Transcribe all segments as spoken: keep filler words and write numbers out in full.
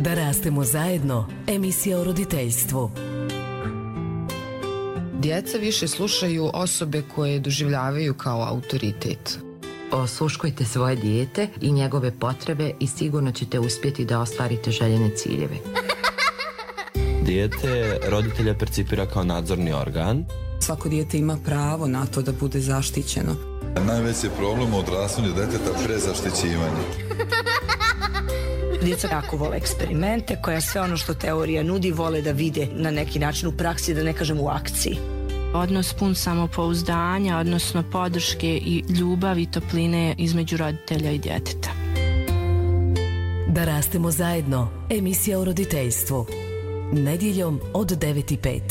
Da rastemo zajedno, emisija o roditeljstvu. Djeca više slušaju osobe koje doživljavaju kao autoritet. Osluškujte svoje dijete i njegove potrebe i sigurno ćete uspjeti da ostvarite željene ciljeve. Dijete roditelja percipira kao nadzorni organ. Svako dijete ima pravo na to da bude zaštićeno. Najveći problem u odrastanju djeteta prezaštićivanje. Djeca jako vole eksperimente, koja sve ono što teorija nudi vole da vide na neki način u praksi, da ne kažem u akciji. Odnos pun samopouzdanja, odnosno podrške i ljubavi i topline između roditelja i djeteta. Da rastemo zajedno, emisija o roditeljstvu. Nedjeljom od devet i pet.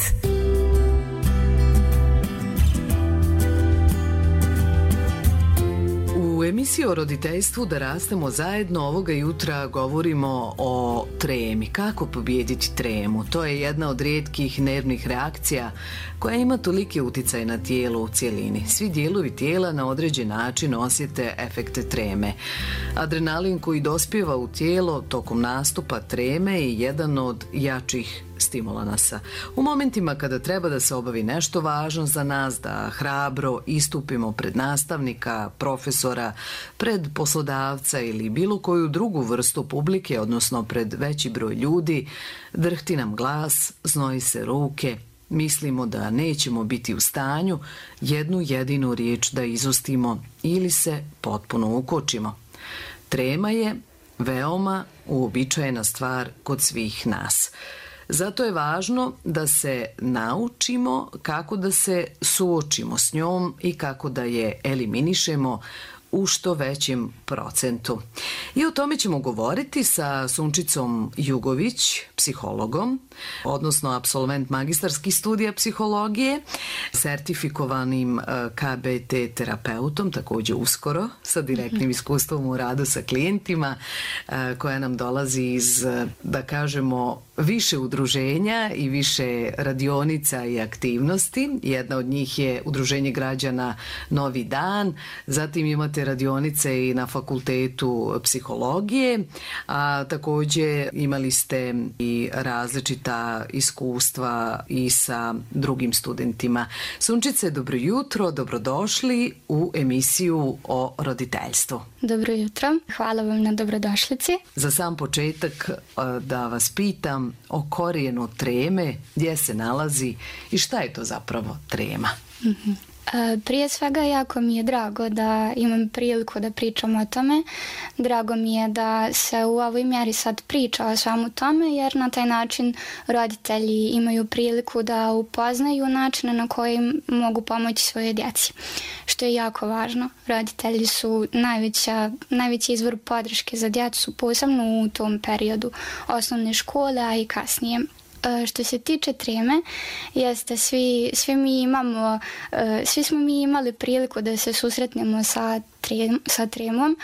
U emisiji o roditeljstvu Da rastemo zajedno ovoga jutra govorimo o tremi. Kako pobijediti tremu? To je jedna od rijetkih nervnih reakcija koja ima toliki uticaj na tijelo u cjelini. Svi dijelovi tijela na određen način osjete efekte treme. Adrenalin koji dospijeva u tijelo tokom nastupa treme je jedan od jačih stimulanasa. U momentima kada treba da se obavi nešto važno za nas, da hrabro istupimo pred nastavnika, profesora, pred poslodavca ili bilo koju drugu vrstu publike, odnosno pred veći broj ljudi, drhti nam glas, znoji se ruke, mislimo da nećemo biti u stanju jednu jedinu riječ da izustimo ili se potpuno ukočimo. Trema je veoma uobičajena stvar kod svih nas. Zato je važno da se naučimo kako da se suočimo s njom i kako da je eliminišemo u što većem procentu. I o tome ćemo govoriti sa Sunčicom Jugović, psihologom, odnosno apsolvent magistarskih studija psihologije, sertifikovanim K B T terapeutom, također uskoro, sa direktnim iskustvom u radu sa klijentima, koja nam dolazi iz, da kažemo, više udruženja i više radionica i aktivnosti. Jedna od njih je Udruženje građana Novi dan, zatim imate radionice i na fakultetu psihologije, a također imali ste i različita iskustva i sa drugim studentima. Sunčice, dobro jutro, dobrodošli u emisiju o roditeljstvu. Dobro jutro, hvala vam na dobrodošlici. Za sam početak da vas pitam o korijenu treme, gdje se nalazi i šta je to zapravo trema? Mm-hmm. Prije svega jako mi je drago da imam priliku da pričam o tome. Drago mi je da se u ovoj mjeri sad priča o svemu tome, jer na taj način roditelji imaju priliku da upoznaju načine na koji mogu pomoći svoje djeci, što je jako važno. Roditelji su najveća, najveći izvor podrške za djecu, posebno u tom periodu osnovne škole, a i kasnije. Što se tiče treme, jeste svi, svi mi imamo, svi smo mi imali priliku da se susretnemo sa, trem, sa tremom,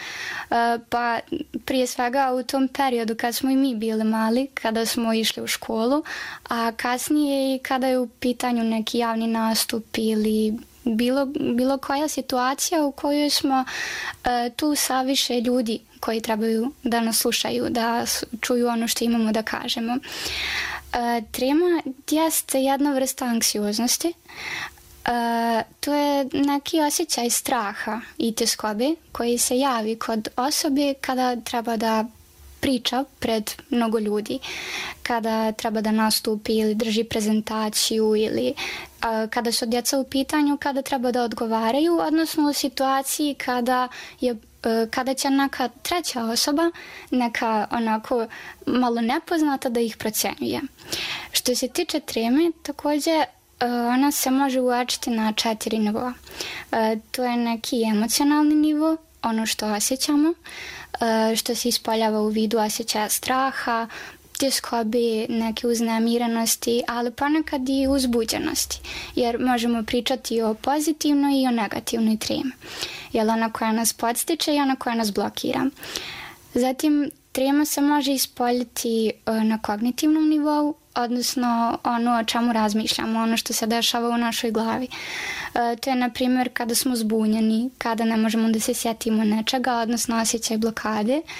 pa prije svega u tom periodu kad smo i mi bili mali, kada smo išli u školu, a kasnije i kada je u pitanju neki javni nastup ili bilo, bilo koja situacija u kojoj smo tu sa više ljudi koji trebaju da nas slušaju, da čuju ono što imamo da kažemo. Uh, trema jeste jedna vrsta anksioznosti. Uh, to je neki osjećaj straha i tjeskobe koji se javi kod osobe kada treba da priča pred mnogo ljudi, kada treba da nastupi ili drži prezentaciju ili uh, kada su djeca u pitanju, kada treba da odgovaraju, odnosno u situaciji kada je kada će neka treća osoba, neka onako malo nepoznata, da ih procjenjuje. Što se tiče treme, također ona se može uočiti na četiri nivoa. To je neki emocionalni nivo, ono što osjećamo, što se ispoljava u vidu osjećaja straha, tjeskobe, neke uznemirenosti, ali ponekad i uzbuđenosti, jer možemo pričati o pozitivnoj i o negativnoj tremi. Je ona koja nas podstiče i ona koja nas blokira. Zatim, trema se može ispoljiti na kognitivnom nivou, odnosno ono o čemu razmišljamo, ono što se dešava u našoj glavi. To je, na primjer, kada smo zbunjeni, kada ne možemo da se sjetimo nečega, odnosno osjećaj blokade.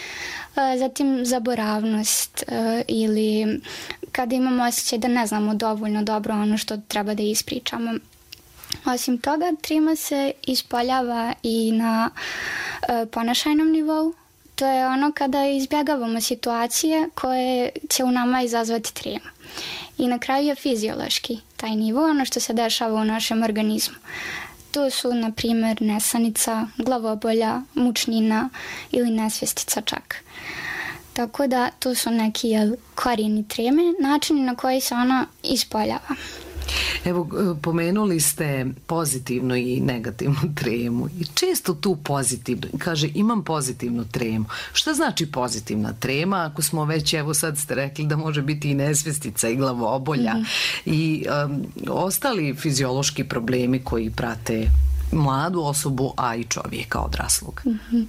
zatim zaboravnost ili kada imamo osjećaj da ne znamo dovoljno dobro ono što treba da ispričamo. Osim toga, trema se ispoljava i na ponašajnom nivou. To je ono kada izbjegavamo situacije koje će u nama izazvati tremu. I na kraju je fiziološki taj nivo, ono što se dešava u našem organizmu. To su, na primjer, nesanica, glavobolja, mučnina ili nesvjestica čak. Tako da to su neki jel, korijeni treme, načini na koji se ona ispoljava. Evo, pomenuli ste pozitivnu i negativnu tremu i često tu pozitivnu, kaže imam pozitivnu tremu. Šta znači pozitivna trema ako smo već, evo sad ste rekli da može biti i nesvjestica i glavobolja mm-hmm. i um, ostali fiziološki problemi koji prate mladu osobu, a i čovjeka odraslog. Mm-hmm.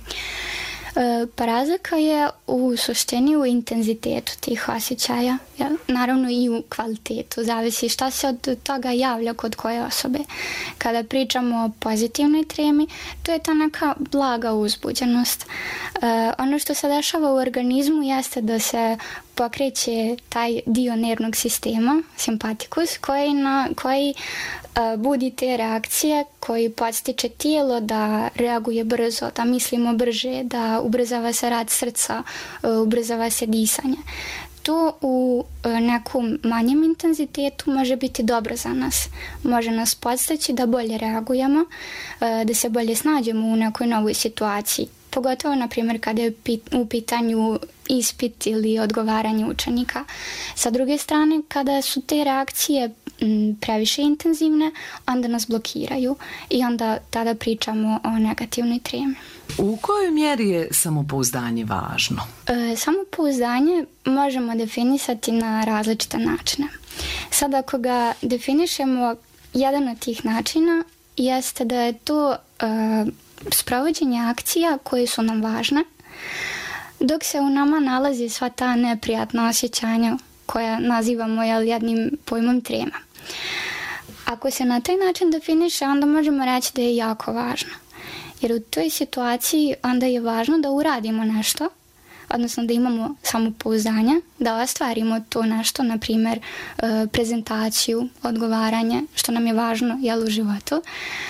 Pa razlika je u suštini u intenzitetu tih osjećaja, ja? Naravno i u kvalitetu, zavisi šta se od toga javlja kod koje osobe. Kada pričamo o pozitivnoj tremi, to je ta neka blaga uzbuđenost. E, ono što se dešava u organizmu jeste da se pokreće taj dio nervnog sistema, simpatikus, koji, na, koji uh, budi te reakcije, koji podstiče tijelo da reaguje brzo, da mislimo brže, da ubrzava se rad srca, uh, ubrzava se disanje. To u uh, nekom manjem intenzitetu može biti dobro za nas. Može nas podstaći da bolje reagujemo, uh, da se bolje snađemo u nekoj novoj situaciji. Pogotovo, na primjer, kada je u pitanju ispit ili odgovaranje učenika. Sa druge strane, kada su te reakcije previše intenzivne, onda nas blokiraju i onda tada pričamo o negativnoj tremi. U kojoj mjeri je samopouzdanje važno? E, samopouzdanje možemo definisati na različite načine. Sad, ako ga definišemo, jedan od tih načina jeste da je to e, sprovođenje akcija koje su nam važne, dok se u nama nalazi sva ta neprijatna osjećanja koja nazivamo jel, jednim pojmom trema. Ako se na taj način definiše, onda možemo reći da je jako važno. Jer u toj situaciji onda je važno da uradimo nešto, odnosno da imamo samopouzdanje, da ostvarimo to nešto, na primjer prezentaciju, odgovaranje, što nam je važno jel, u životu.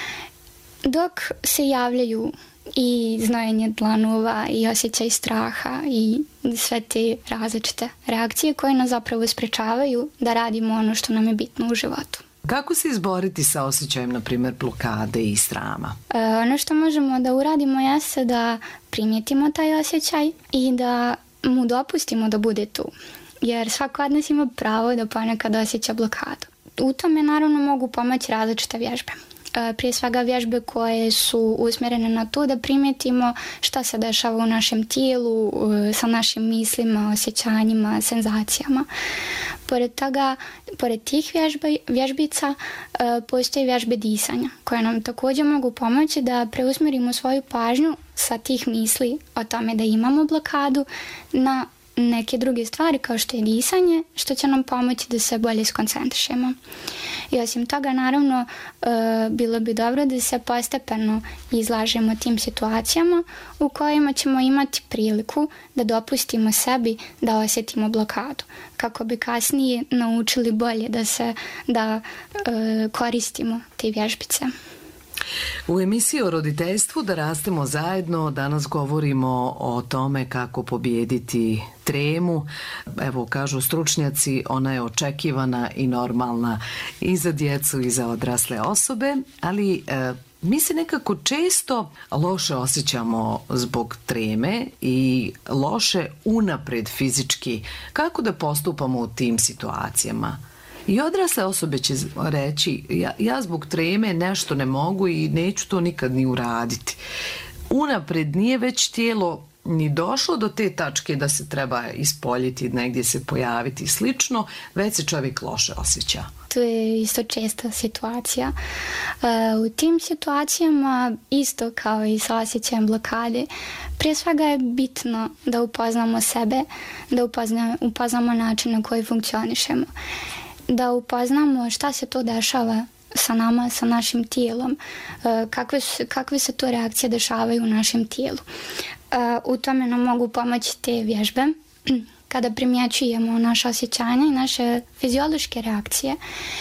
Dok se javljaju i znojenje dlanova i osjećaj straha i sve te različite reakcije koje nas zapravo sprečavaju da radimo ono što nam je bitno u životu. Kako se izboriti sa osjećajem, na primjer, blokade i srama? E, ono što možemo da uradimo jeste da primijetimo taj osjećaj i da mu dopustimo da bude tu. Jer svako od nas ima pravo da ponekad osjeća blokadu. U tome naravno mogu pomoći različite vježbe. Prije svega vježbe koje su usmjerene na to da primijetimo šta se dešava u našem tijelu, sa našim mislima, osjećanjima, senzacijama. Pored toga, pored tih vježba, vježbica postoje vježbe disanja koje nam također mogu pomoći da preusmjerimo svoju pažnju sa tih misli o tome da imamo blokadu na neke druge stvari kao što je disanje, što će nam pomoći da se bolje skoncentrišemo. I osim toga, naravno, e, bilo bi dobro da se postepeno izlažemo tim situacijama u kojima ćemo imati priliku da dopustimo sebi da osjetimo blokadu, kako bi kasnije naučili bolje da se da e, koristimo te vježbice. U emisiji o roditeljstvu Da rastemo zajedno danas govorimo o tome kako pobijediti tremu. Evo, kažu stručnjaci, ona je očekivana i normalna i za djecu i za odrasle osobe, ali e, mi se nekako često loše osjećamo zbog treme i loše unapred fizički. Kako da postupamo u tim situacijama? I odrasle osobe će reći, ja, ja zbog treme nešto ne mogu i neću to nikad ni uraditi. Unapred nije već tijelo ni došlo do te tačke da se treba ispoljiti, negdje se pojaviti i slično, već se čovjek loše osjeća. To je isto česta situacija. U tim situacijama, isto kao i sa osjećajem blokade, prije svega je bitno da upoznamo sebe, da upoznamo, upoznamo način na koji funkcionišemo, da upoznamo šta se to dešava sa nama, sa našim tijelom, kakve, kakve se to reakcije dešavaju u našem tijelu. U tome nam mogu pomoći te vježbe. Kada primjećujemo naše osjećanja i naše fiziološke reakcije,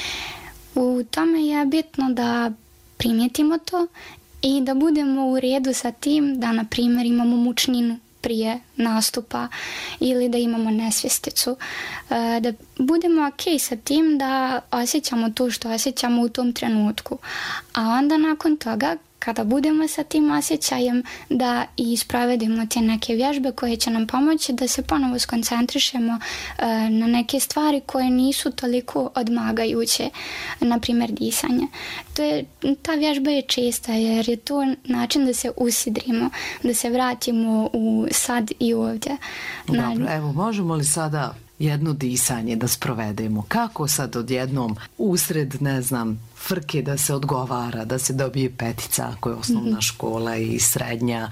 u tome je bitno da primijetimo to i da budemo u redu sa tim da, na primjer, imamo mučninu prije nastupa ili da imamo nesvjesticu. Da budemo ok sa tim da osjećamo to što osjećamo u tom trenutku. A onda nakon toga, kada budemo sa tim osjećajem, da i sprovedemo te neke vježbe koje će nam pomoći da se ponovo skoncentrišemo na neke stvari koje nisu toliko odmagajuće, na primjer disanje. To je, ta vježba je česta jer je to način da se usidrimo, da se vratimo u sad i ovdje. Dobro, evo, možemo li sada jedno disanje da sprovedemo? Kako sad odjednom usred, ne znam, frke da se odgovara, da se dobije petica ako je osnovna mm-hmm. škola i srednja,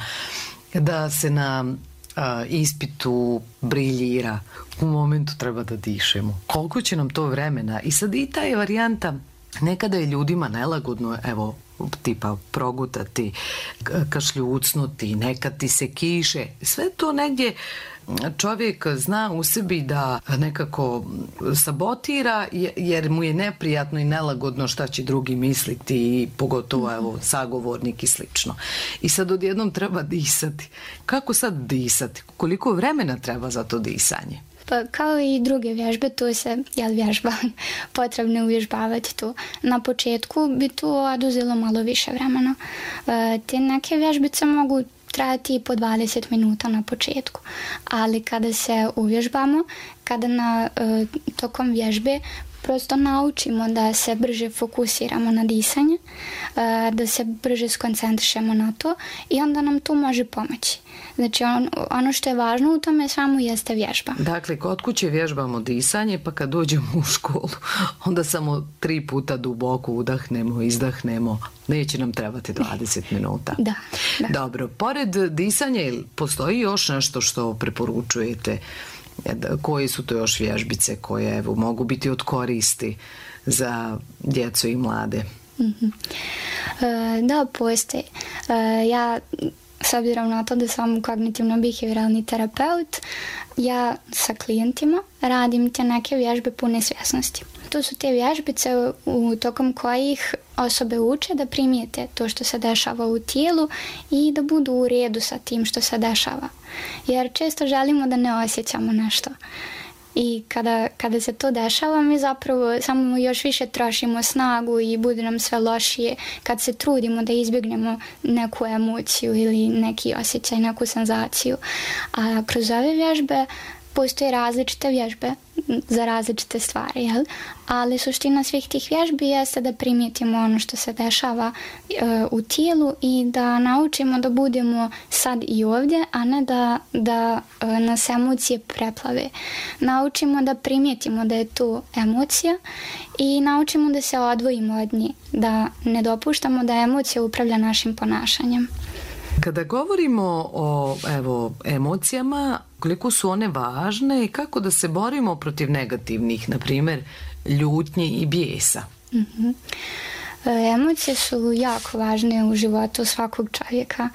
da se na uh, ispitu briljira, u momentu treba da dišemo. Koliko će nam to vremena? I sad i ta je varijanta, nekada je ljudima nelagodno, evo, tipa progutati, kašljucnuti, nekad ti se kiše, sve to negdje čovjek zna u sebi da nekako sabotira jer mu je neprijatno i nelagodno šta će drugi misliti i pogotovo evo, sagovornik i slično. I sad odjednom treba disati. Kako sad disati? Koliko vremena treba za to disanje? Pa kao i druge vježbe, to se, jel vježba, potrebno je uvježbavati to. Na početku bi to oduzelo malo više vremena. E, te neke vježbice mogu trajati i po dvadeset minuta na početku, ali kada se uvježbamo, kada na e, tokom vježbe prosto naučimo da se brže fokusiramo na disanje, e, da se brže skoncentrišemo na to i onda nam to može pomoći. Znači on, ono što je važno u tome samo jeste vježba. Dakle, kod kuće vježbamo disanje, pa kad dođemo u školu, onda samo tri puta duboko udahnemo, izdahnemo. Neće nam trebati dvadeset minuta. Da, da. Dobro, pored disanja postoji još nešto što preporučujete? Koje su to još vježbice koje evo, mogu biti od koristi za djecu i mlade? Mm-hmm. E, da, postoji. E, ja, s obzirom na to da sam kognitivno-behavioralni terapeut, ja sa klijentima radim te neke vježbe pune svjesnosti. To su te vježbice u tokom kojih osobe uče da primijete to što se dešava u tijelu i da budu u redu sa tim što se dešava. Jer često želimo da ne osjećamo nešto. I kada, kada se to dešava, mi zapravo samo još više trošimo snagu i bude nam sve lošije kad se trudimo da izbjegnemo neku emociju ili neki osjećaj, neku senzaciju. A kroz ove vježbe postoje različite vježbe za različite stvari, jel? Ali suština svih tih vježbi jeste da primijetimo ono što se dešava e, u tijelu i da naučimo da budemo sad i ovdje, a ne da, da e, nas emocije preplave. Naučimo da primijetimo da je to emocija i naučimo da se odvojimo od nje, da ne dopuštamo da emocija upravlja našim ponašanjem. Kada govorimo o evo, emocijama, koliko su one važne i kako da se borimo protiv negativnih, na primjer, ljutnje i bijesa? Mm-hmm. E, emocije su jako važne u životu svakog čovjeka.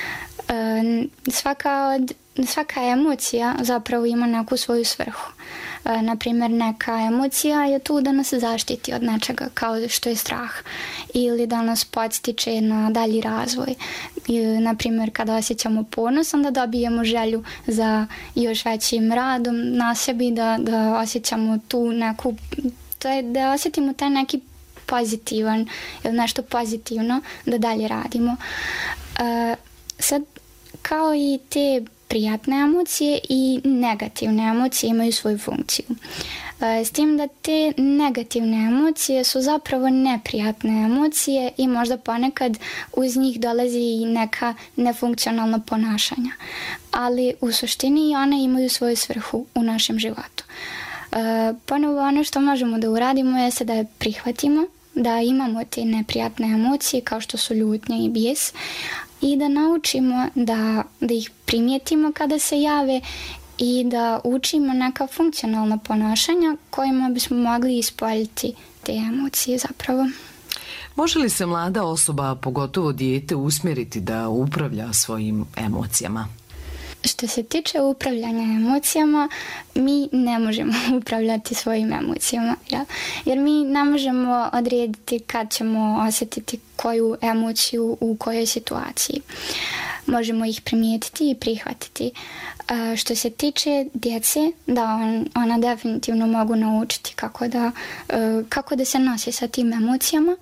E, svaka, od, svaka emocija zapravo ima neku svoju svrhu. E, na primjer, neka emocija je tu da nas zaštiti od nečega, kao što je strah, ili da nas podstiče na dalji razvoj. I, na primjer, kada osjećamo ponos, onda dobijemo želju za još većim radom na sebi, da, da osjećamo tu neku, to je da osjetimo taj neki pozitivan ili nešto pozitivno da dalje radimo. E, sad, kao i te prijatne emocije i negativne emocije imaju svoju funkciju. S tim da te negativne emocije su zapravo neprijatne emocije i možda ponekad uz njih dolazi i neka nefunkcionalna ponašanja. Ali u suštini one imaju svoju svrhu u našem životu. Ponovo ono što možemo da uradimo jeste da je prihvatimo, da imamo te neprijatne emocije kao što su ljutnja i bijes, i da naučimo da, da ih primijetimo kada se jave i da učimo neka funkcionalna ponašanja kojima bismo mogli ispoljiti te emocije zapravo. Može li se mlada osoba, pogotovo dijete, usmjeriti da upravlja svojim emocijama? Što se tiče upravljanja emocijama, mi ne možemo upravljati svojim emocijama, jel? Jer mi ne možemo odrediti kad ćemo osjetiti koju emociju u kojoj situaciji. Možemo ih primijetiti i prihvatiti. A što se tiče djece, da, on, ona definitivno mogu naučiti kako da, kako da se nosi sa tim emocijama,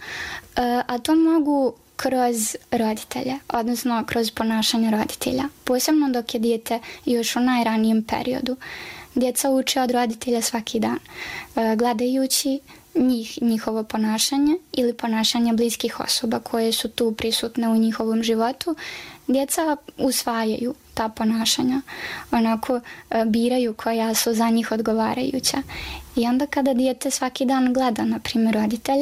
a to mogu kroz roditelje, odnosno kroz ponašanje roditelja. Posebno dok je dijete još u najranijem periodu. Djeca uče od roditelja svaki dan, gledajući njih, njihovo ponašanje ili ponašanje bliskih osoba koje su tu prisutne u njihovom životu. Djeca usvajaju ta ponašanja, onako biraju koja su za njih odgovarajuća. I onda kada dijete svaki dan gleda, na primjer, roditelje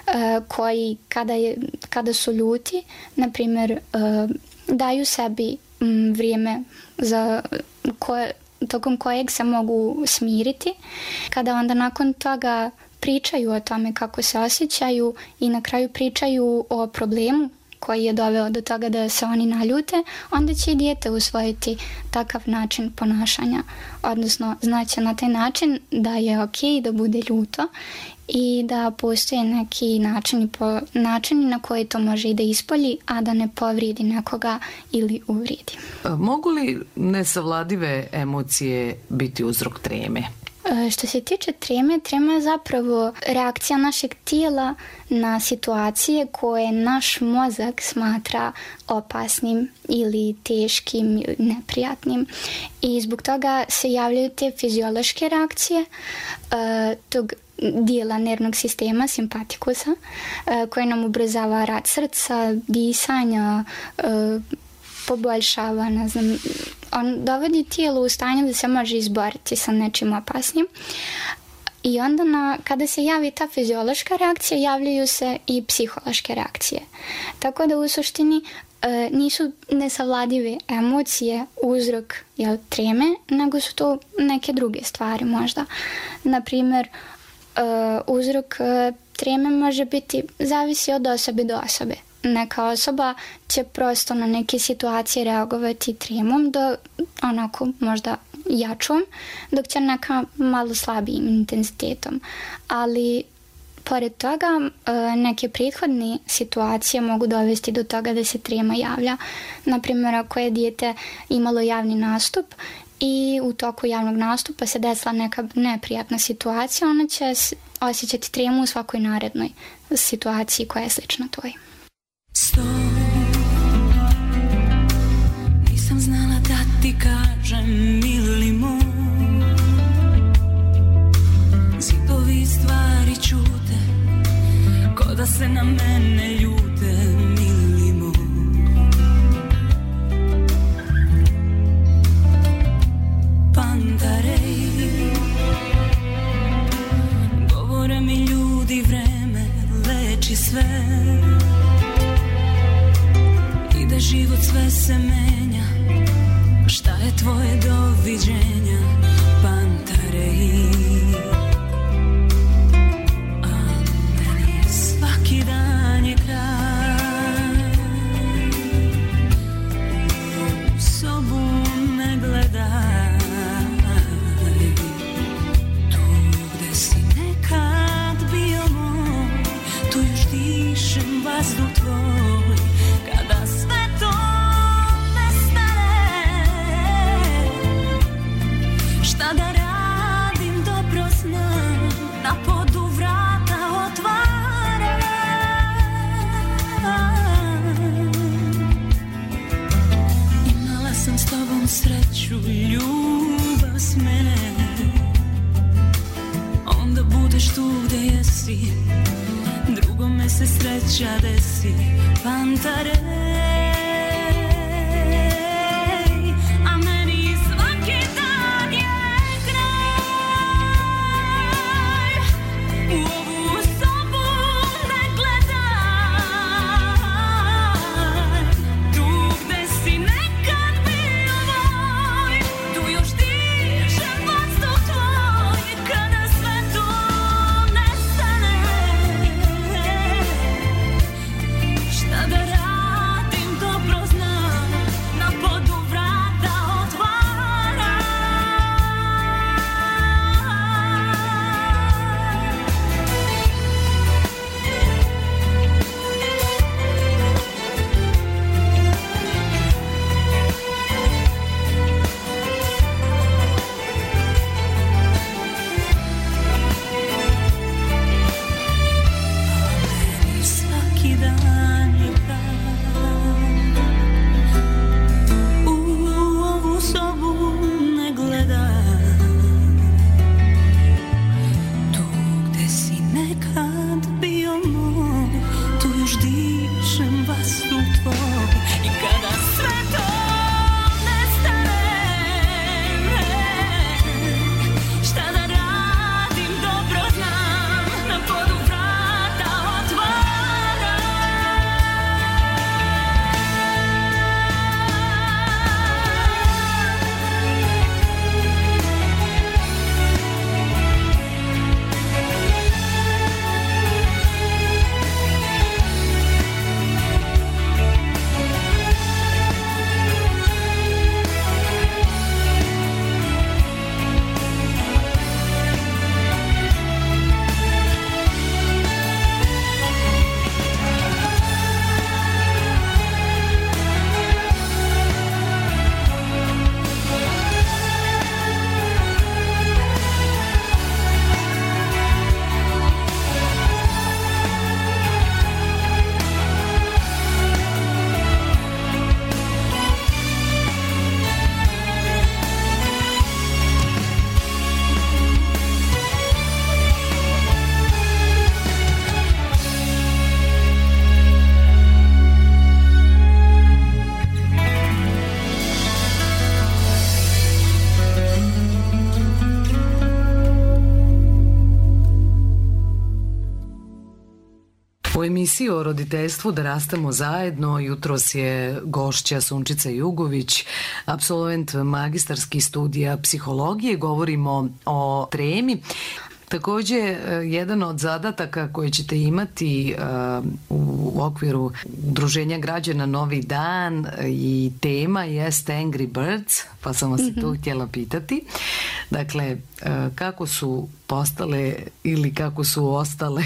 koji kada, je, kada su ljuti, na primjer, daju sebi vrijeme za koje, tokom kojeg se mogu smiriti, kada onda nakon toga pričaju o tome kako se osjećaju i na kraju pričaju o problemu koji je doveo do toga da se oni naljute, onda će i dijete usvojiti takav način ponašanja. Odnosno, znaće na taj način da je ok da bude ljuto i da postoje neki načini, po, načini na koji to može i da ispolji, a da ne povrijedi nekoga ili uvridi. Mogu li nesavladive emocije biti uzrok treme? Što se tiče treme, trema je zapravo reakcija našeg tijela na situacije koje naš mozak smatra opasnim ili teškim ili neprijatnim. I zbog toga se javljaju te fiziološke reakcije uh, tog dijela nervnog sistema, simpatikusa, uh, koji nam ubrzava rad srca, disanja, uh, poboljšava, ne znam, on dovodi tijelo u stanje da se može izboriti sa nečim opasnim. I onda na, kada se javi ta fiziološka reakcija, javljaju se i psihološke reakcije. Tako da u suštini e, nisu nesavladive emocije uzrok, jel, treme, nego su to neke druge stvari možda. Naprimjer, e, uzrok e, treme može biti, zavisi od osobe do osobe. Neka osoba će prosto na neke situacije reagovati tremom, do onako možda jačom, dok će neka malo slabijim intenzitetom. Ali pored toga neke prethodne situacije mogu dovesti do toga da se trema javlja. Naprimjer, ako je dijete imalo javni nastup i u toku javnog nastupa se desila neka neprijatna situacija, ona će osjećati tremu u svakoj narednoj situaciji koja je slična toj. Stop, nisam znala da ti kažem mili moj, zidovi stvari čute, ko da se na mene ljute, mili moj. Pantarej, govore mi ljudi, vreme leči sve, da život sve se menja, šta je tvoje doviđenja, Pantarej. A meni svaki dan je kraj, u sobu ne gledaj, tu gde si nekad bio moj, tu još dišem vazduh tvoj, kada sve da radim, dobro znam, na podu vrata otvaram. Imala sam s tobom sreću, ljubav s mene, onda budeš tu gde jesi, drugome se sreća desi, Pantarej. Šta da radim, U emisiji o roditeljstvu Da rastemo zajedno jutros je gošća Sunčica Jugović, apsolvent magistarskih studija psihologije. Govorimo o tremi. Takođe, jedan od zadataka koje ćete imati uh, u okviru Udruženja građana Novi dan i tema jeste Angry Birds, pa sam vas mm-hmm. tu htjela pitati. Dakle, uh, kako su postale ili kako su ostale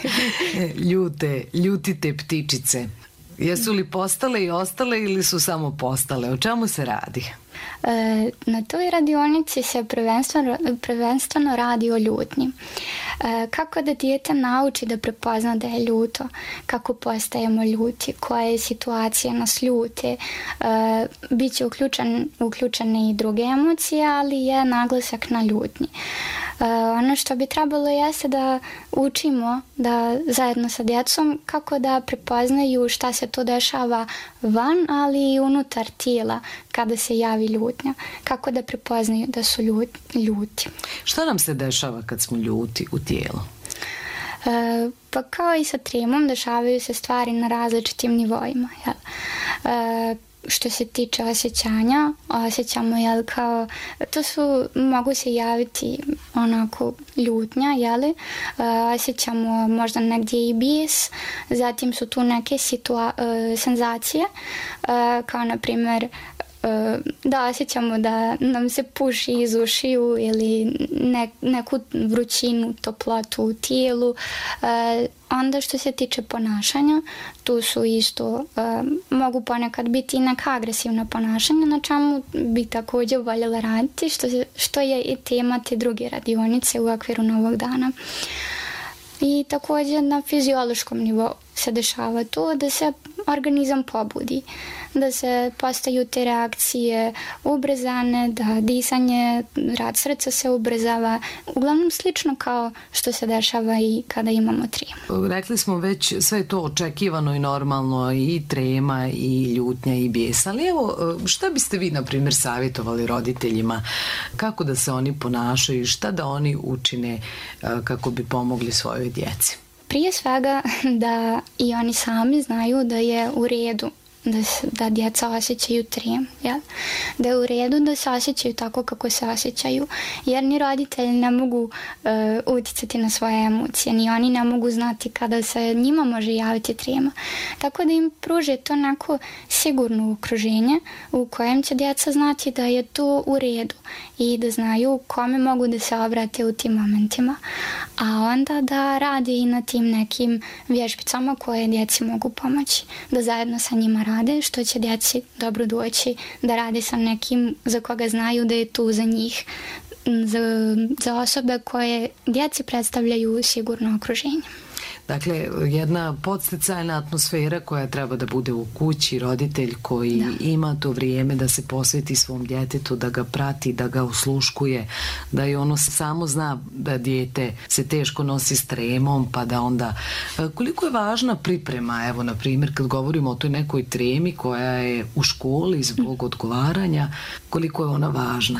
ljute, ljutite ptičice? Jesu li postale i ostale ili su samo postale? O čemu se radi? E, na toj radionici se prvenstveno, prvenstveno radi o ljutnji. E, kako da dijete nauči da prepozna da je ljuto, kako postajemo ljuti, koje situacije nas ljute. E, Biće uključen, uključene i druge emocije, ali je naglasak na ljutnji. E, ono što bi trebalo jeste da učimo da zajedno sa djecom kako da prepoznaju šta se to dešava van, ali i unutar tijela kada se javi ljutnja. Kako da prepoznaju da su ljuti. Šta nam se dešava kad smo ljuti u tijelu? E, pa kao i sa tremom dešavaju se stvari na različitim nivoima. Jel? E, što se tiče osjećanja, osjećamo jel, kao, to su, mogu se javiti onako ljutnja, jeli? E, osjećamo možda negdje i bijes, zatim su tu neke situa- e, senzacije, e, kao na primjer da osjećamo da nam se puši iz ušiju ili ne, neku vrućinu, toplotu u tijelu. E, onda što se tiče ponašanja, tu su isto, e, mogu ponekad biti i neka agresivna ponašanja, na čemu bi također voljela raditi, što, se, što je i tema te druge radionice u okviru Novog dana. I također na fiziološkom nivou se dešava to da se organizam pobudi, da se postaju te reakcije ubrzane, da disanje, rad srca se ubrzava, uglavnom slično kao što se dešava i kada imamo tremu. Rekli smo već sve je to očekivano i normalno, i trema, i ljutnja, i bijes, ali evo, šta biste vi, na primjer, savjetovali roditeljima, kako da se oni ponašaju, šta da oni učine kako bi pomogli svojoj djeci? Prije svega da i oni sami znaju da je u redu da, da djeca osjećaju trem, jel? Da je u redu da se osjećaju tako kako se osjećaju, jer ni roditelji ne mogu uh, utjecati na svoje emocije, ni oni ne mogu znati kada se njima može javiti trema. Tako da im pruže to neko sigurno okruženje u kojem će djeca znati da je to u redu i da znaju kome mogu da se obrate u tim momentima, a onda da rade i na tim nekim vježbicama koje djeci mogu pomoći, da zajedno sa njima rade, što će djeci dobro doći, da rade sa nekim za koga znaju da je tu za njih, za, za osobe koje djeci predstavljaju sigurno okruženje. Dakle, jedna podsticajna atmosfera koja treba da bude u kući, roditelj koji da. Ima to vrijeme da se posveti svom djetetu, da ga prati, da ga osluškuje, da i ono samo zna da dijete se teško nosi s tremom, pa da onda... Koliko je važna priprema, evo, na primjer, kad govorimo o toj nekoj tremi koja je u školi zbog odgovaranja, koliko je ona važna?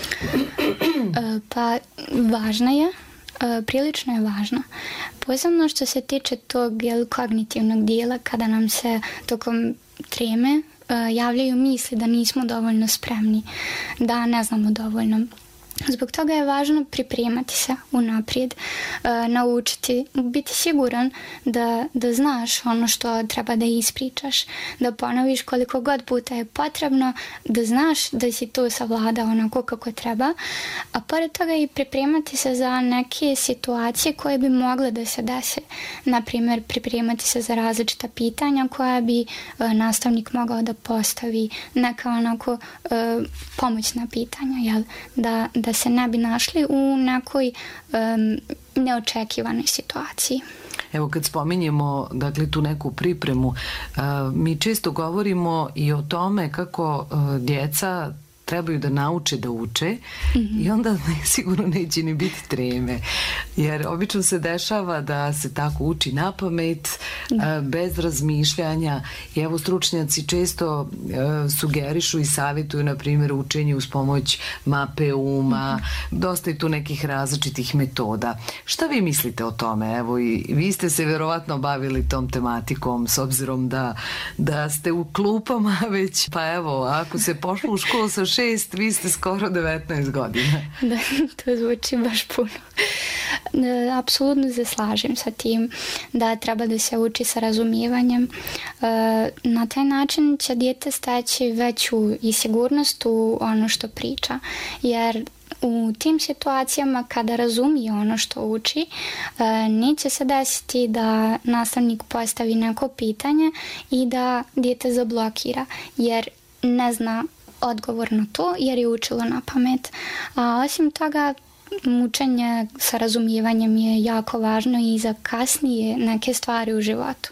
Pa, važna je. Prilično je važna. Posebno što se tiče tog jel, kognitivnog dijela, kada nam se tokom treme uh, javljaju misli da nismo dovoljno spremni, da ne znamo dovoljno. Zbog toga je važno pripremati se unaprijed, uh, naučiti, biti siguran da, da znaš ono što treba da ispričaš, da ponoviš koliko god puta je potrebno, da znaš da si to savladao onako kako treba, a pored toga i pripremati se za neke situacije koje bi mogle da se dese. Naprimjer, pripremati se za različita pitanja koja bi uh, nastavnik mogao da postavi, neka onako uh, pomoćna pitanja, jel? Da da se ne bi našli u nekoj um, neočekivanoj situaciji. Evo, kad spominjemo, dakle, tu neku pripremu, uh, mi često govorimo i o tome kako uh, djeca trebaju da nauče da uče mm-hmm. i onda sigurno neće ni biti treme. Jer obično se dešava da se tako uči na pamet, da. bez razmišljanja. I evo stručnjaci često uh, sugerišu i savjetuju, na primjer, učenje uz pomoć mape uma, mm-hmm. dosta je tu nekih različitih metoda. Šta vi mislite o tome? Evo, i vi ste se vjerovatno bavili tom tematikom s obzirom da, da ste u klupama već, pa evo, ako se pošlo u školu sa šest, vi ste skoro devetnaest godina. Da, to zvuči baš puno. Apsolutno se slažem sa tim da treba da se uči sa razumijevanjem. Na taj način će dijete steći veću i sigurnost u ono što priča, jer u tim situacijama kada razumije ono što uči, neće se desiti da nastavnik postavi neko pitanje i da dijete zablokira, jer ne zna odgovor na to, jer je učilo na pamet. A osim toga, učenje sa razumijevanjem je jako važno i za kasnije neke stvari u životu.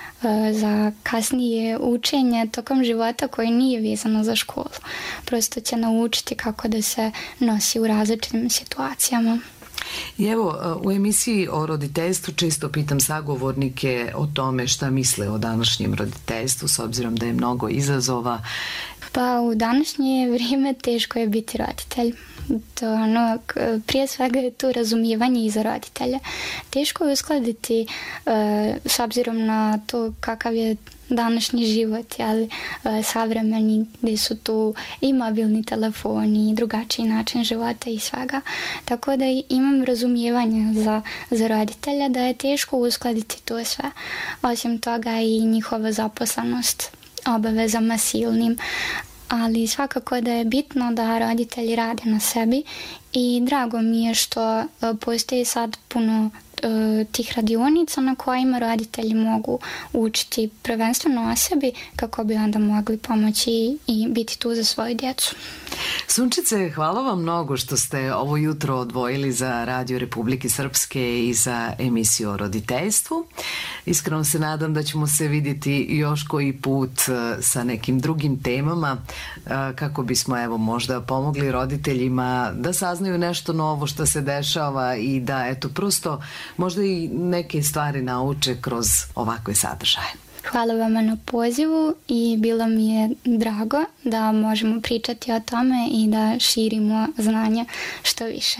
Za kasnije učenje tokom života koje nije vezano za školu. Prosto će naučiti kako da se nosi u različitim situacijama. I evo, u emisiji o roditeljstvu često pitam sagovornike o tome šta misle o današnjem roditeljstvu, s obzirom da je mnogo izazova. Pa u današnje vrijeme teško je biti roditelj. To, ono, prije svega je tu razumijevanje i za roditelja. Teško je uskladiti uh, s obzirom na to kakav je današnji život, ali uh, savremeni, gdje su tu i mobilni telefoni i drugačiji način života i svega. Tako da imam razumijevanje za, za roditelja da je teško uskladiti to sve. Osim toga i njihova zaposlenost obavezama silnim. Ali svakako da je bitno da roditelji rade na sebi i drago mi je što postoji sad puno tih radionica na kojima roditelji mogu učiti prvenstveno o sebi kako bi onda mogli pomoći i biti tu za svoju djecu. Sunčice, hvala vam mnogo što ste ovo jutro odvojili za Radio Republike Srpske i za emisiju o roditeljstvu. Iskreno se nadam da ćemo se vidjeti još koji put sa nekim drugim temama kako bismo evo možda pomogli roditeljima da saznaju nešto novo što se dešava i da eto prosto možda i neke stvari nauče kroz ovakve sadržaje. Hvala vama na pozivu i bilo mi je drago da možemo pričati o tome i da širimo znanje što više.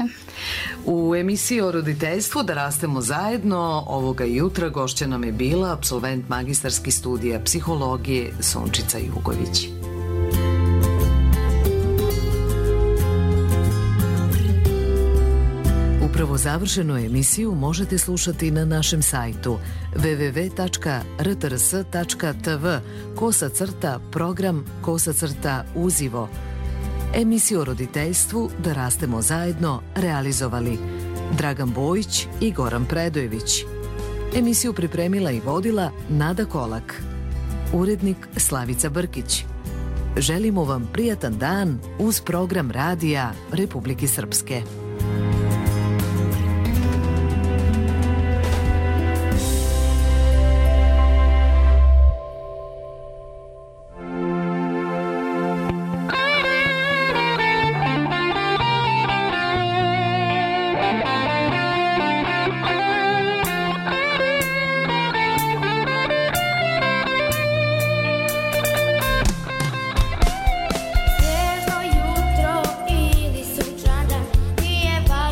U emisiji o roditeljstvu Da rastemo zajedno ovoga jutra gošća nam je bila apsolvent magistarskih studija psihologije Sunčica Jugović. Upravo završenu emisiju možete slušati na našem sajtu w w w tačka r t r s tačka t v kosa crta program kosa crta uzivo. Emisiju o roditeljstvu Da rastemo zajedno realizovali Dragan Bojić i Goran Predojević. Emisiju pripremila i vodila Nada Kolak. Urednik Slavica Brkić. Želimo vam prijatan dan uz program Radija Republike Srpske. Svježo jutro ili sunčan dan, nije važno.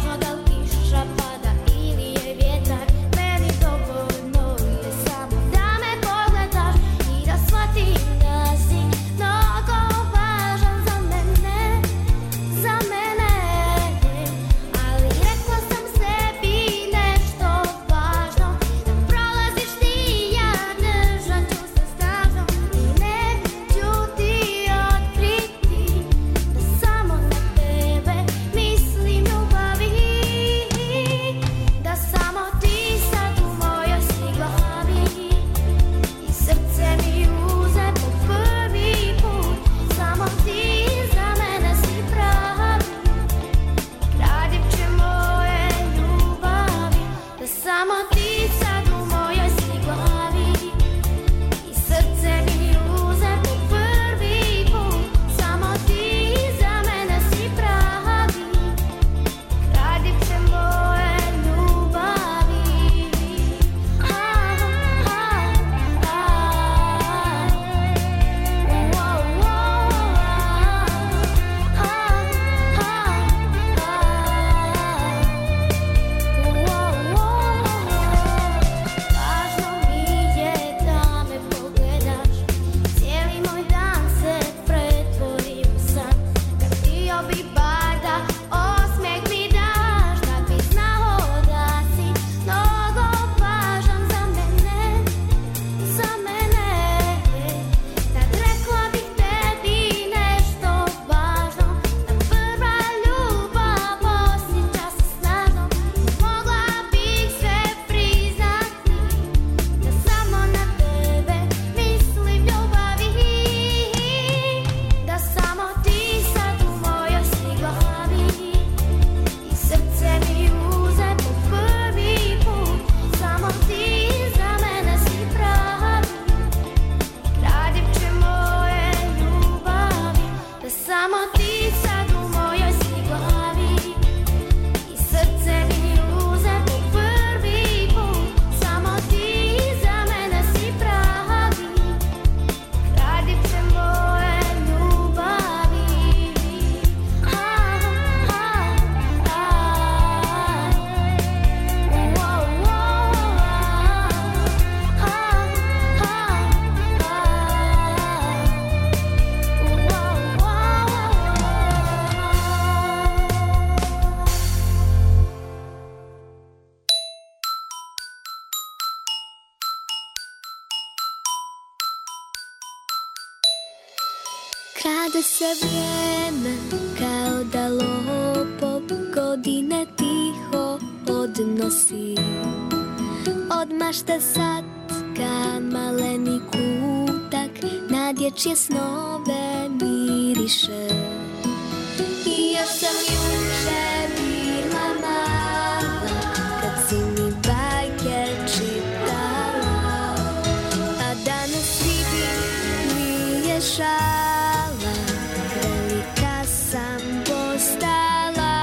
Krade se vrijeme kao da lopov godine tiho odnosi. Od mašte sad ka maleni kutak na dječje snove miriše. I još sam juče bila mala kad si mi bajke čitala, a danas vidim nije šala, velika sam postala.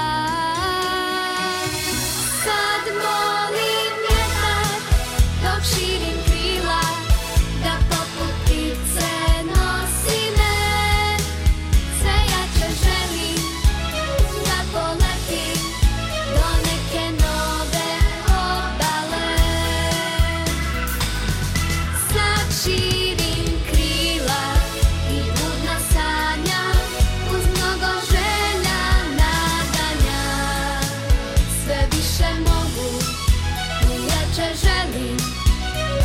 Sad molim vjetar dok širim krila, da poput ptice nosi me. Sve jače želim da poletim do neke nove obale. Sad širim krila i budna sanjam, uz mnogo želja nadanja. Sve više mogu i jače želim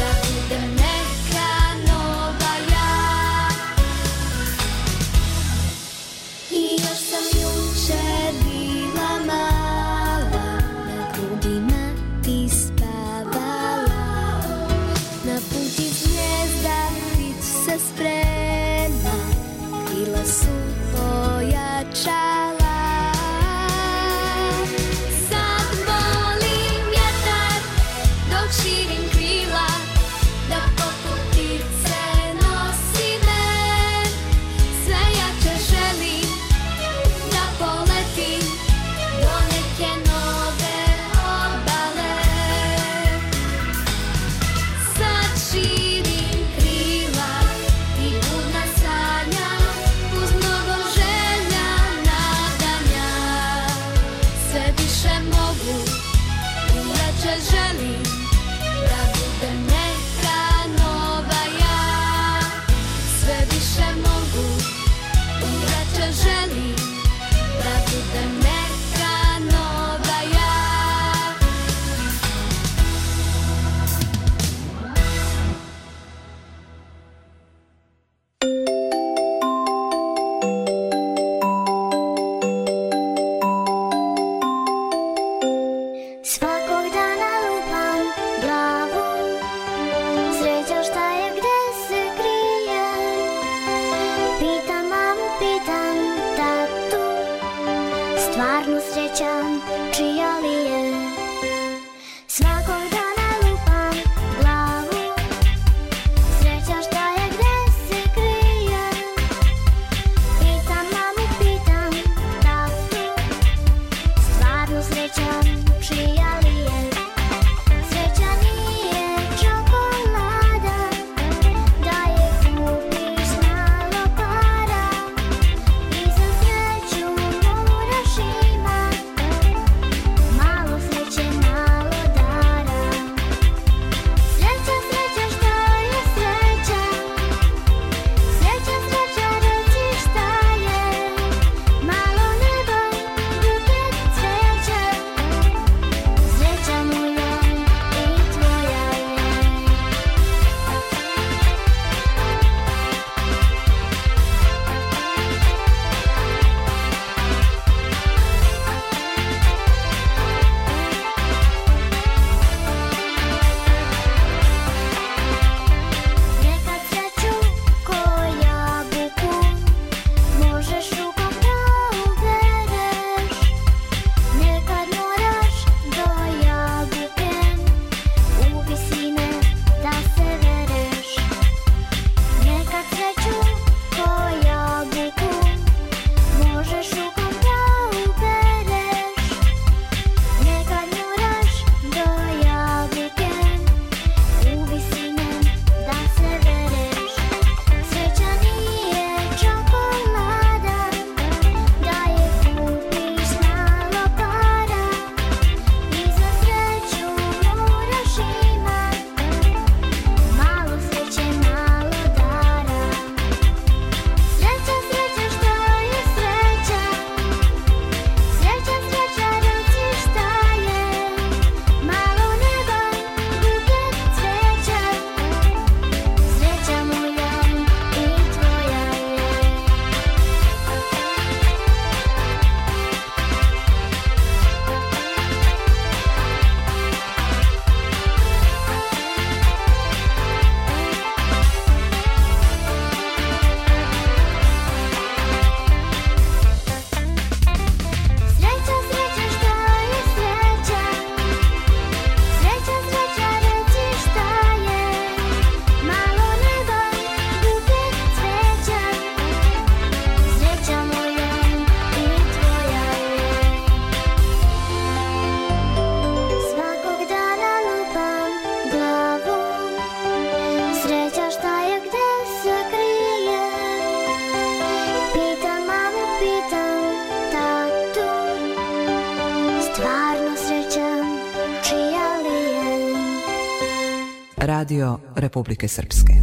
radio Republike Srpske.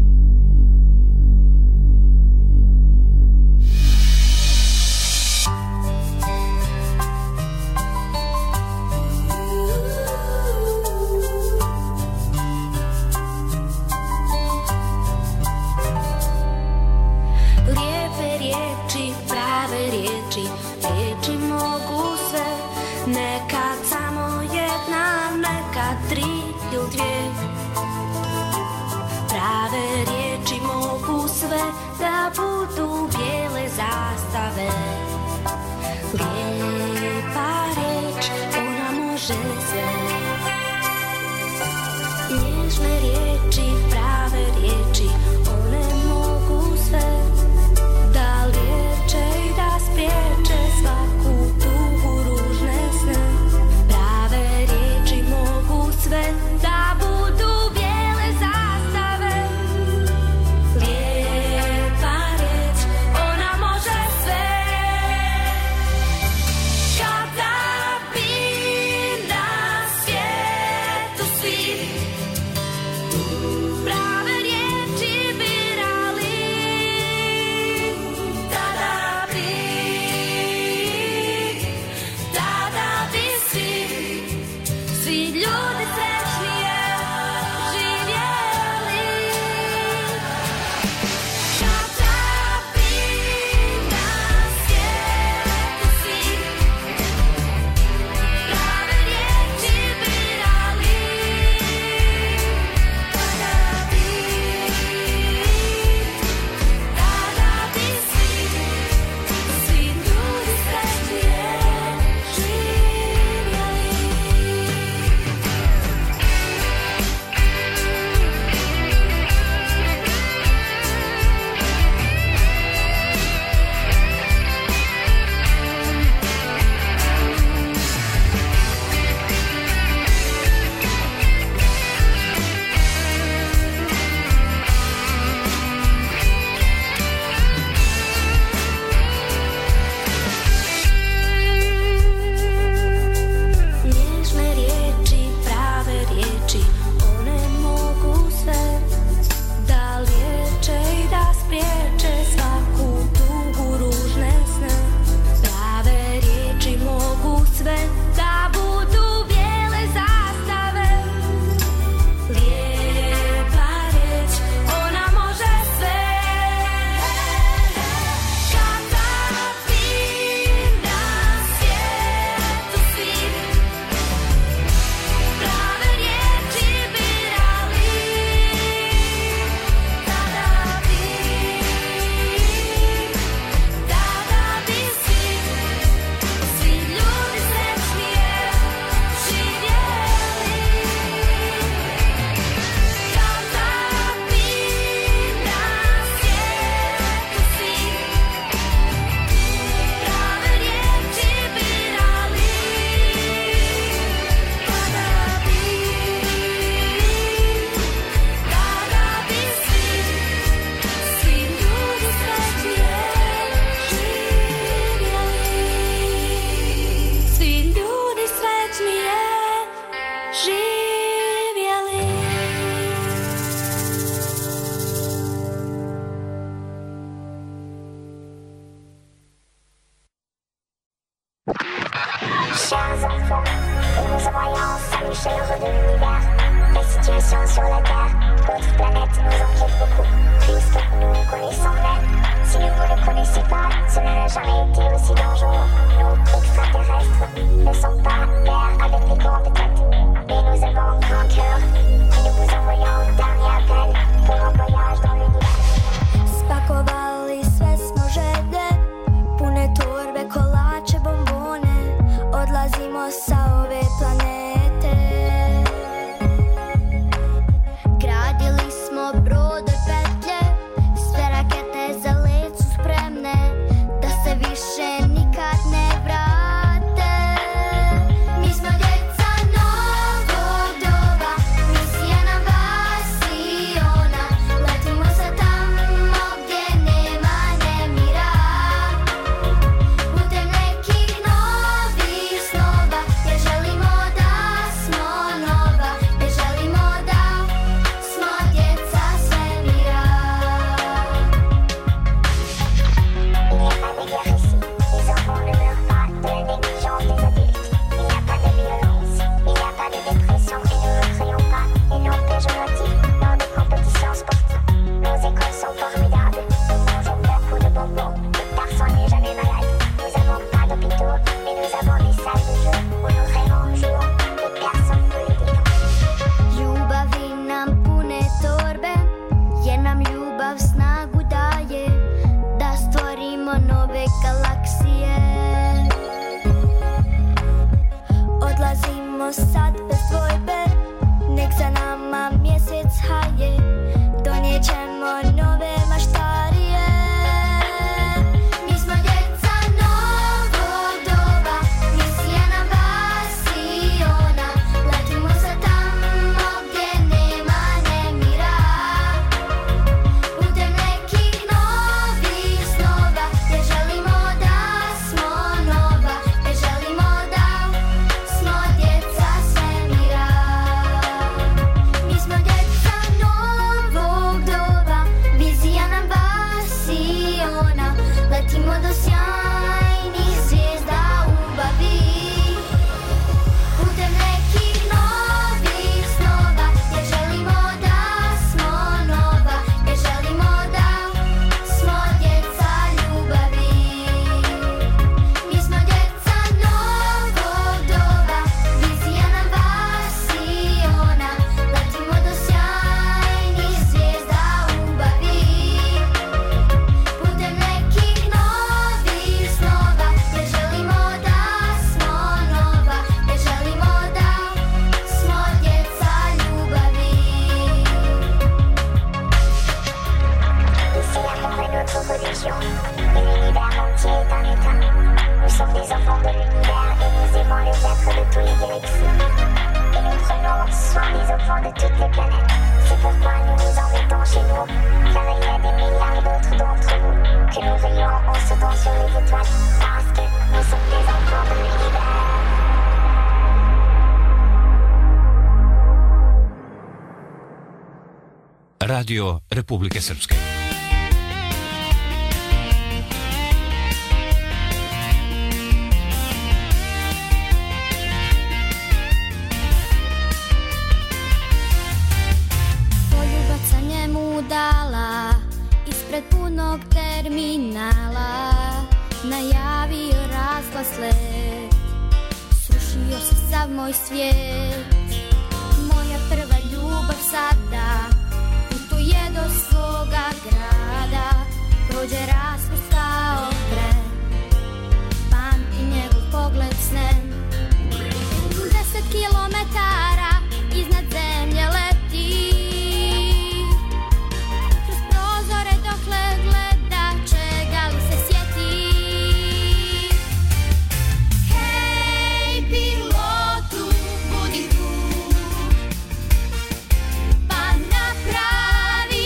Lijepe riječi, prave riječi, riječi mogu sve, nekad samo jedna, nekad tri ili dvije. Prave riječi mogu sve da budu bijele zastave. Lijepa riječ, ona može sve. Nježne riječi, prave riječi, one mogu sve da liječe i da spriječe svaku tugu, ružne sne. Prave riječi mogu sve da budu bijele zastave. Lijepa riječ, ona može sve. Kada bi na svijetu svi prave riječi birali, tada bi, tada bi svi, svi ljudi srećnije živjeli. Kada bi na svijetu svi prave riječi birali, tada bi, tada bi svi, svi ljudi srećnije živjeli. Nježne riječi, prave riječi, one mogu sve da liječe i da spriječe svaku tugu, ružne sne. Prave riječi mogu sve da budu bijele zastave. Lijepa riječ, ona može sve. Kada bi na svijetu svi prave riječi birali, tada bi, tada bi svi, svi ljudi srećnije živjeli. Kada bi na svijetu svi prave riječi birali, tada bi, tada bi svi, svi ljudi srećnije živjeli. Svi ljudi srećnije živjeli. Chers enfants, que nous envoyons salut chaleureux de l'univers. Les situations sur la Terre, d'autres planètes nous inquiètent beaucoup, puisque nous les connaissons même. Si vous ne le connaissez pas, cela n'a jamais été aussi dangereux. Nous, extraterrestres, ne sommes pas pères avec des grandes têtes, mais nous avons un grand cœur, et nous vous envoyons un dernier appel pour un voyage dans l'univers. Spakovali sve smo želje, pune torbe, kolače, bombone, odlazimo sa ove planete. Gradili smo brode, petlje, sve rakete za let su spremne, da se više nikad ne beaucoup. Car il y a des milliards d'autres d'entre nous que nous veillons en sautant sur les étoiles parce que nous sommes des enfants de l'univers. Radio Republike Srpske. Poljubac sam njemu dala ispred punog terminala, najavio razglas let, srušio se sav moj svijet. Moja prva ljubav sada je do svoga grada, prođe raspustao tren, pamti njegov pogled snem. Deset kilometara iznad zemlje leti, kroz prozore dokle gleda, čega li se sjeti. Hej pilotu, budi tu, pa napravi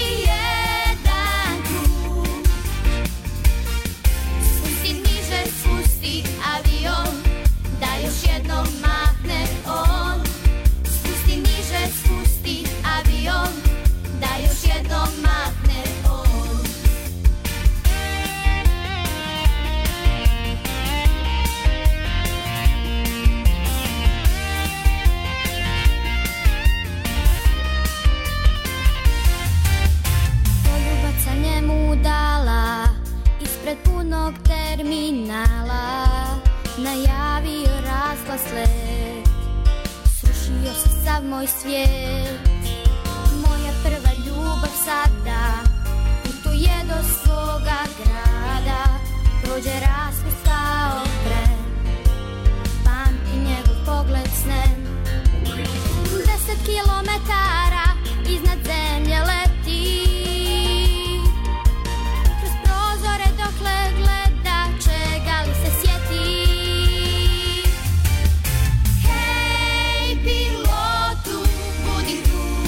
avion, da još jednom mahne on. Spusti niže, spusti avion, da još jednom mahne on. Poljubac sam njemu dala ispred punog terminala, najavio razglas let, srušio se sav moj svijet. Moja prva ljubav sada putuje do svoga grada, prođe raspustao tren, pamti njegov pogled snem. Deset kilometara iznad zemlje leti, kroz prozore dokle gleda, čega li se sjeti. Pilotu, budi tu,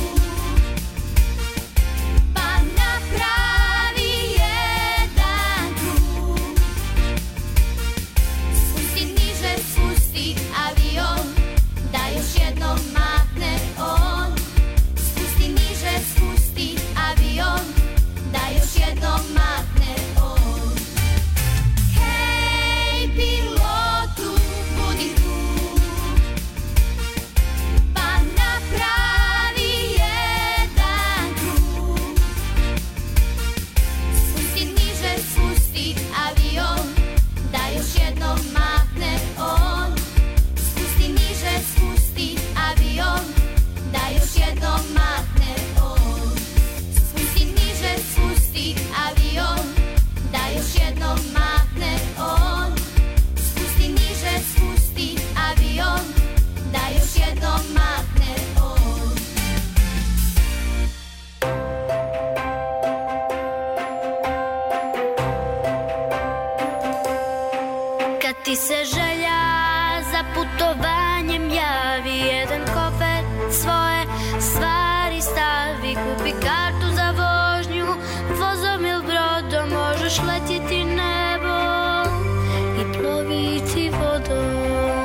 pa napravi jedan krug. Spusti niže, spusti avion, da još jednom mahne on. Spusti niže, spusti avion, da još jednom mahne on. Hej pilotu, budi tu, napravi jedan krug. Spusti niže, spusti avion, da još jednom mahne on. Spusti niže, spusti avion, da još jednom mahne on. Spusti niže, spusti avion, da još jednom mahne on. Spusti niže, spusti avion, da još jednom mahne on. Kad ti se želja za putovanjem javi, jedan kofer svoje stvari stavi, kupi kartu za vožnju, vozom ili brodom možeš letjeti nebom i ploviti vodom.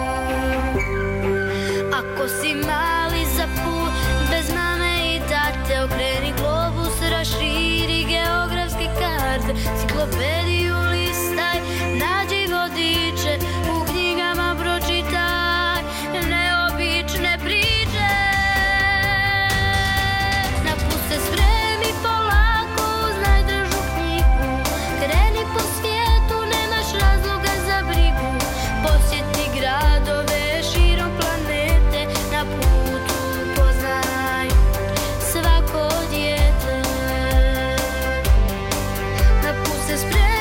Ako si mali za put, bez mame i tate, okreni globus, raširi geografske karte, ciklopediju listaj, nađi vodiče, u knjigama pročitaj neobične priče. Na put se spremi polako uz najdržu knjigu, kreni po svijetu, nemaš razloga za brigu, posjeti gradove širom planete, na putu poznaj svako dijete. Na put se spremi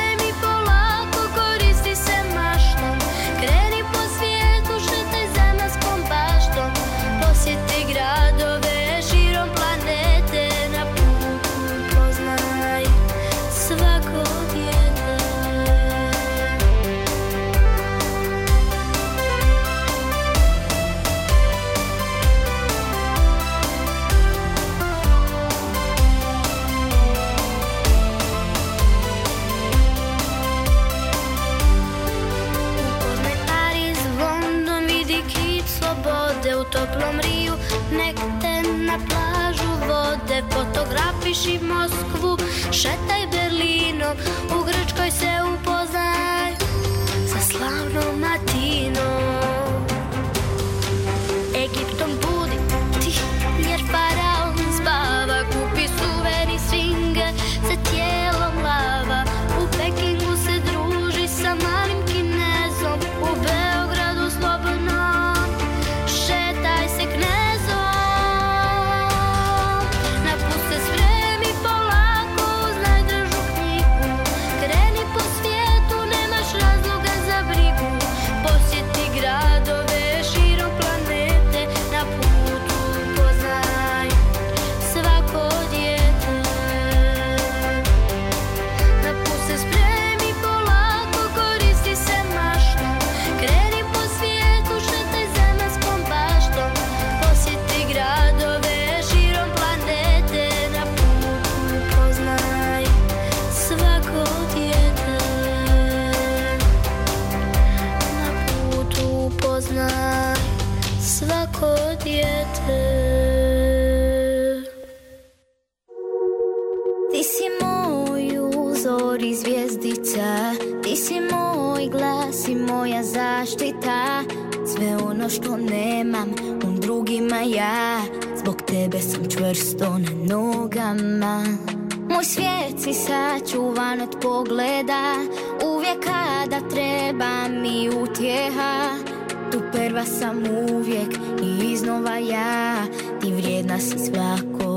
obiši Moskvu, šetaj Berlinom, u Grčkoj se upoznaj sa slavnom Atinom. Egiptom budi ti, jer faraon spava, kupi suveni svinge sa tijelom lava. U Pekingu se druži sa malim Kinezom, u Beogradu slobodno šetaj se knezom. Na put se spremi polako uz najdržu knjigu, kreni po svijetu, nemaš razloga za brigu. Posjeti gradove širom planete, na putu upoznaj svako dijete. Na put se spremi polako, koristi se maštom, kreni po svijetu, šetaj zemaljskom baštom. Posjeti gradove širom planete, na putu upoznaj svako dijete. Na putu upoznaj svako dijete. Ti si moj uzor i zvjezdica, ti si moj glas i moja zaštita. Sve ono što nemam u drugima ja, zbog tebe sam čvrsto na nogama. Moj svijet si sačuvan od pogleda, uvijek kada treba mi utjeha. Tu prva sam uvijek i iznova ja, ti vrijedna si svako